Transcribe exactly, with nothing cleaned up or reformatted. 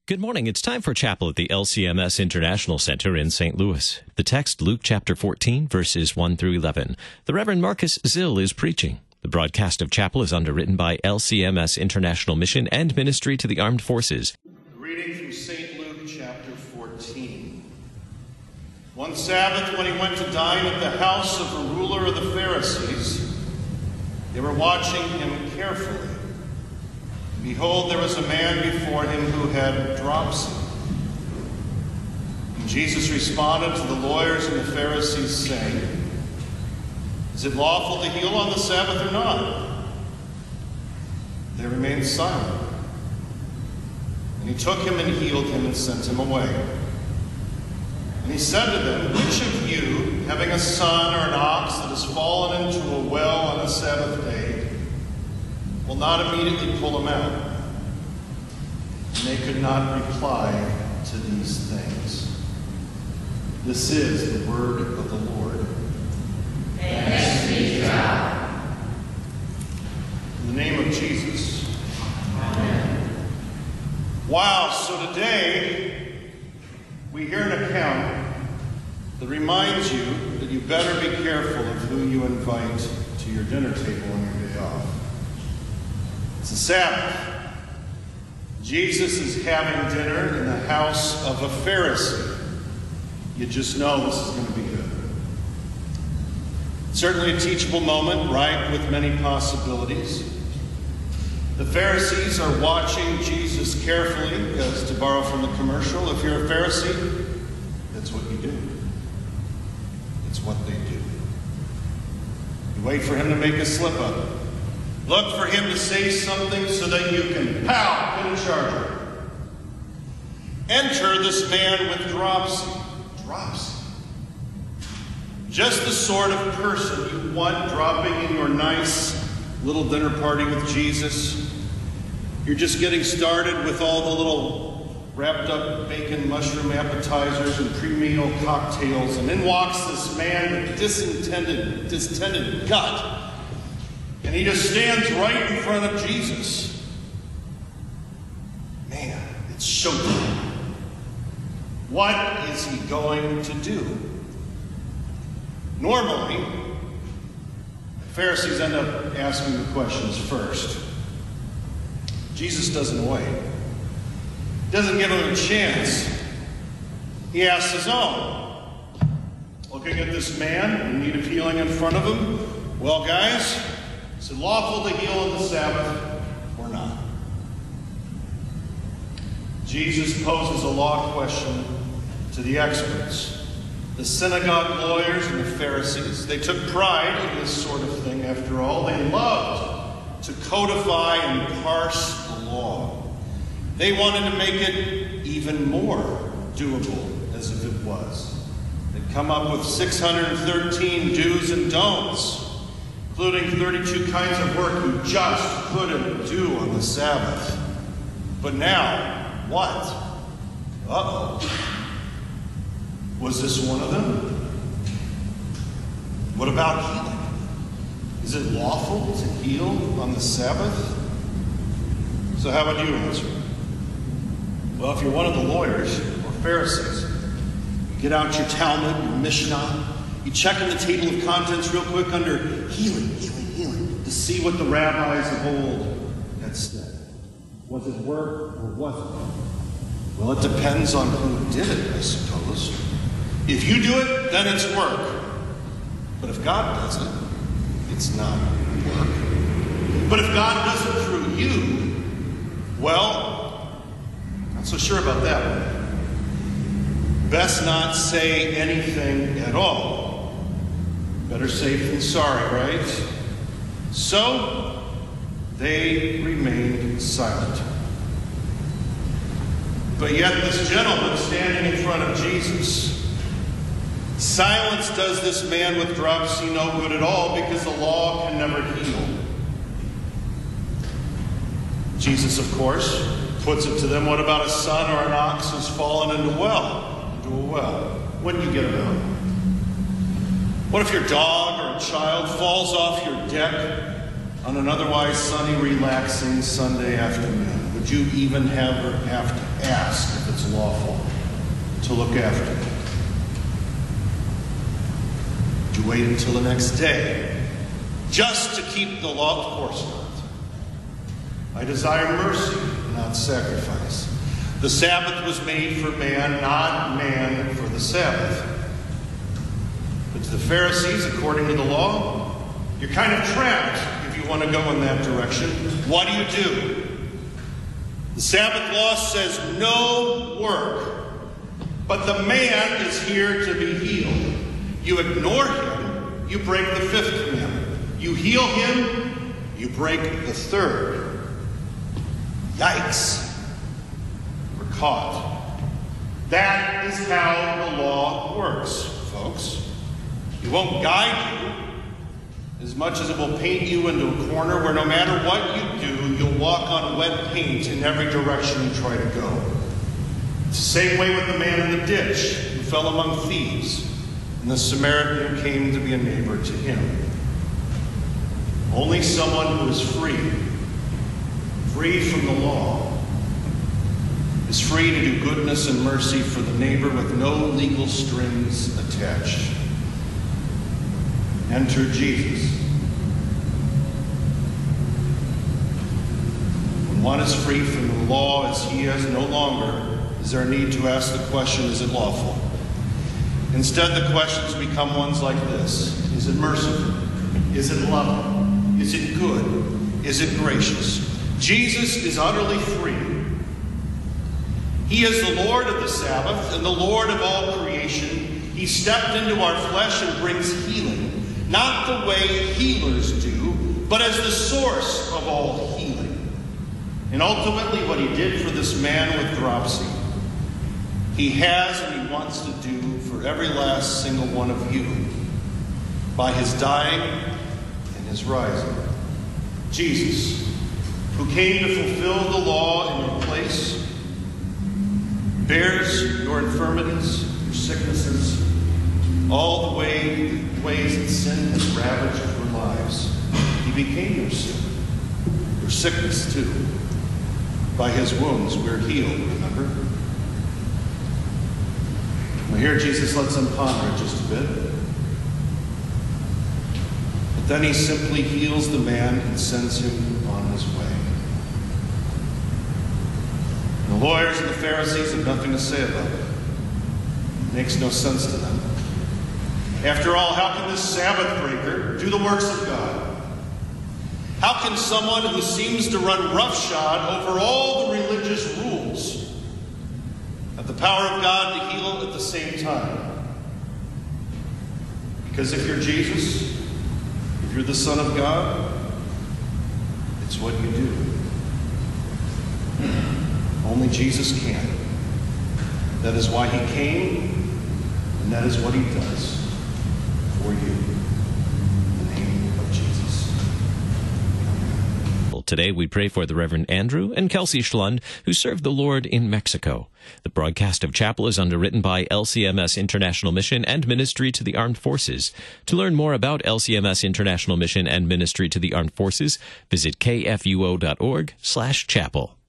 Good morning. It's time for chapel at the L C M S International Center in Saint Louis. The text, Luke chapter fourteen, verses one through eleven. The Reverend Marcus Zill is preaching. The broadcast of chapel is underwritten by L C M S International Mission and Ministry to the Armed Forces. Reading from Saint Luke chapter fourteen. One Sabbath, when he went to dine at the house of a ruler of the Pharisees, they were watching him carefully. Behold, there was a man before him who had dropsy. And Jesus responded to the lawyers and the Pharisees, saying, Is it lawful to heal on the Sabbath or not? They remained silent. And he took him and healed him and sent him away. And he said to them, Which of you, having a son or an ox that has fallen into a well on a Sabbath day, will not immediately pull him out? And they could not reply to these things. This is the word of the Lord. Thanks be to God. In the name of Jesus. Amen. Wow, so today we hear an account that reminds you that you better be careful of who you invite to your dinner table on your day off. It's a Sabbath. Jesus is having dinner in the house of a Pharisee. You just know this is going to be good. Certainly a teachable moment, ripe with many possibilities. The Pharisees are watching Jesus carefully, because to borrow from the commercial, if you're a Pharisee, that's what you do. It's what they do. You wait for him to make a slip up. Look for him to say something so that you can, pow, put a charger. Enter this man with dropsy. Dropsy. Just the sort of person you want dropping in your nice little dinner party with Jesus. You're just getting started with all the little wrapped up bacon mushroom appetizers and pre-meal cocktails, and in walks this man with disintended, distended gut. And he just stands right in front of Jesus. Man, it's showtime. What is he going to do? Normally, Pharisees end up asking the questions first. Jesus doesn't wait. Doesn't give him a chance. He asks his own. Looking at this man in need of healing in front of him. Well, guys, is it lawful to heal on the Sabbath or not? Jesus poses a law question to the experts. The synagogue lawyers and the Pharisees, they took pride in this sort of thing after all. They loved to codify and parse the law. They wanted to make it even more doable as if it was. They'd come up with six hundred thirteen do's and don'ts, including thirty-two kinds of work you just couldn't do on the Sabbath. But now, what? Uh-oh. Was this one of them? What about healing? Is it lawful to heal on the Sabbath? So how would you answer? Well, if you're one of the lawyers or Pharisees, you get out your Talmud, your Mishnah, you check in the table of contents real quick under healing, healing, healing, to see what the rabbis of old had said. Was it work or wasn't it? Well, it depends on who did it, I suppose. If you do it, then it's work. But if God does it, it's not work. But if God does it through you, well, not so sure about that one. Best not say anything at all. Better safe than sorry, right? So, they remained silent. But yet this gentleman standing in front of Jesus, silence does this man with dropsy no good at all, because the law can never heal. Jesus, of course, puts it to them, what about a son or an ox who's fallen into a well? Into a well. When do you get it out? What if your dog or a child falls off your deck on an otherwise sunny, relaxing Sunday afternoon? Would would you even have, have to ask if it's lawful to look after it? Would you wait until the next day just to keep the law? Of course not. I desire mercy, not sacrifice. The Sabbath was made for man, not man for the Sabbath. But to the Pharisees, according to the law, you're kind of trapped if you want to go in that direction. What do you do? The Sabbath law says no work, but the man is here to be healed. You ignore him, you break the fifth commandment. You heal him, you break the third. Yikes. We're caught. That is how the law works, folks. It won't guide you as much as it will paint you into a corner where no matter what you do, you'll walk on wet paint in every direction you try to go. It's the same way with the man in the ditch who fell among thieves, and the Samaritan who came to be a neighbor to him. Only someone who is free, free from the law, is free to do goodness and mercy for the neighbor with no legal strings attached. Enter Jesus. When one is free from the law as he is, no longer is there a need to ask the question, is it lawful? Instead, the questions become ones like this. Is it merciful? Is it loving? Is it good? Is it gracious? Jesus is utterly free. He is the Lord of the Sabbath and the Lord of all creation. He stepped into our flesh and brings healing, not the way healers do, but as the source of all healing. And ultimately what he did for this man with dropsy, he has and he wants to do for every last single one of you by his dying and his rising. Jesus, who came to fulfill the law in your place, bears your infirmities, your sicknesses, all the way, ways that sin has ravaged your lives. He became your sin, your sickness too. By his wounds we're healed, remember? Well, here Jesus lets them ponder it just a bit. But then he simply heals the man and sends him on his way. The lawyers and the Pharisees have nothing to say about it. It makes no sense to them. After all, how can this Sabbath breaker do the works of God? How can someone who seems to run roughshod over all the religious rules have the power of God to heal at the same time? Because if you're Jesus, if you're the Son of God, it's what you do. Only Jesus can. That is why he came, and that is what he does for you. In the name of Jesus. Well, today we pray for the Reverend Andrew and Kelsey Schlund, who served the Lord in Mexico. The broadcast of Chapel is underwritten by L C M S International Mission and Ministry to the Armed Forces. To learn more about L C M S International Mission and Ministry to the Armed Forces, visit kfuo dot org slash chapel.